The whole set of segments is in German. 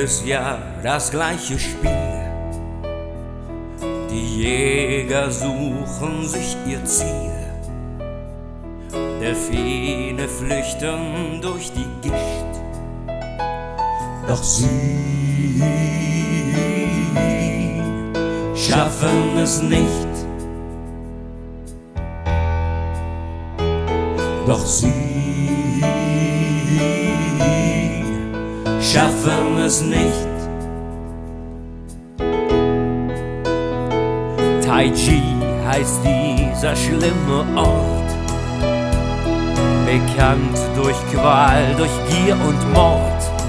Jedes Jahr das gleiche Spiel. Die Jäger suchen sich ihr Ziel. Delfine flüchten durch die Gischt. Doch sie schaffen es nicht. Doch sie schaffen es nicht. Taiji heißt dieser schlimme Ort, bekannt durch Qual, durch Gier und Mord.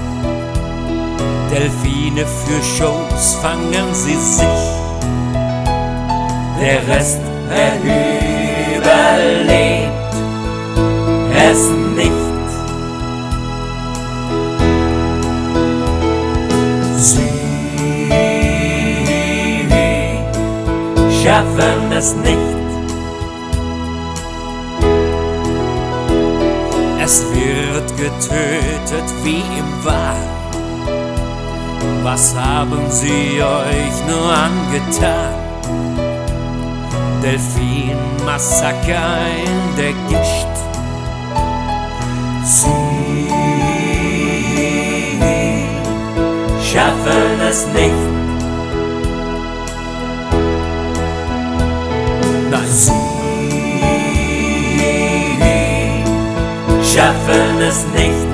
Delfine für Shows fangen sie sich, der Rest überlebt es nicht. Sie schaffen es nicht. Es wird getötet wie im Wahn. Was haben sie euch nur angetan? Delfin-Massaker in der Gischt. Sie schaffen es nicht. Nein, sie schaffen es nicht.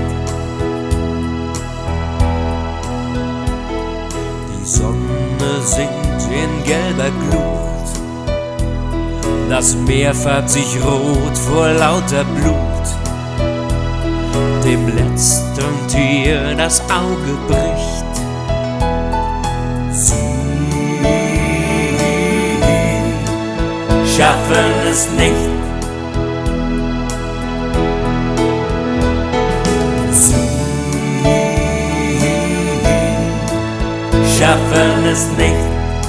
Die Sonne sinkt in gelber Glut. Das Meer färbt sich rot vor lauter Blut. Dem letzten Tier das Auge bricht. Sie schaffen es nicht. Sie schaffen es nicht.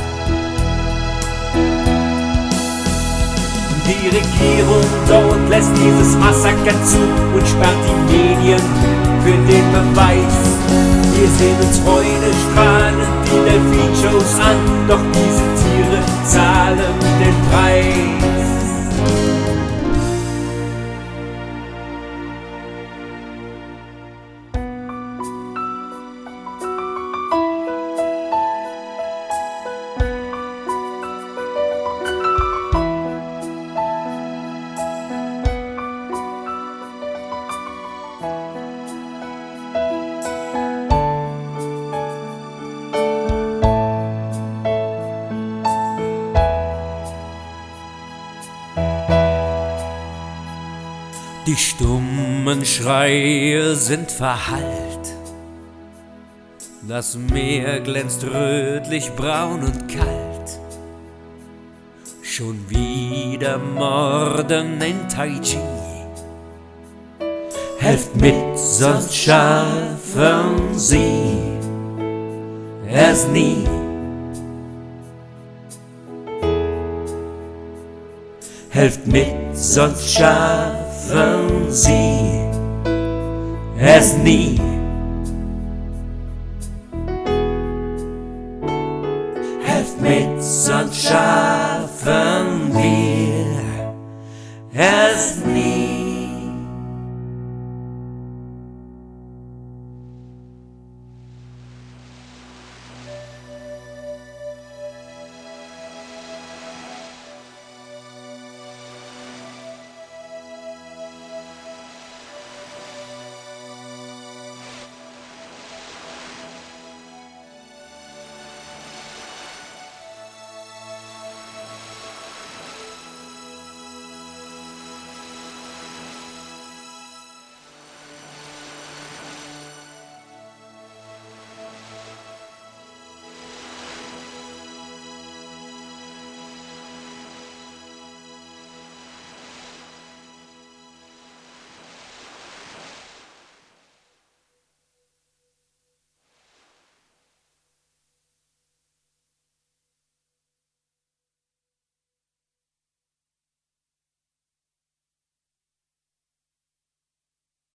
Die Regierung dort lässt dieses Massaker zu und sperrt die Medien für den Beweis. Wir sehen uns freudestrahlend die Delfin-Shows an, doch diese Tiere zahlen den Preis. Die stummen Schreie sind verhallt. Das Meer glänzt rötlich, braun und kalt. Schon wieder Morden in Taiji. Helft mit, sonst schaffen sie es nie. Helft mit, sonst schaffen sie es nie. Helft mit, sonst schaffen wir es nie.